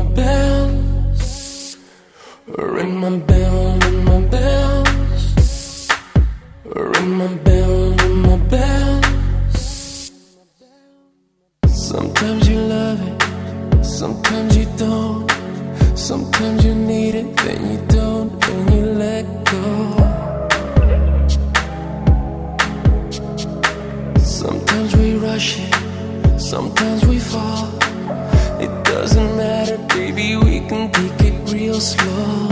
my bells, ring my bell, ring my bells, ring my bell, ring my bells. Sometimes you love it, sometimes you don't. Sometimes you need it, then you don't, and you let go. Sometimes we rush it, sometimes we fall. It doesn't matter, baby, we can take it real slow.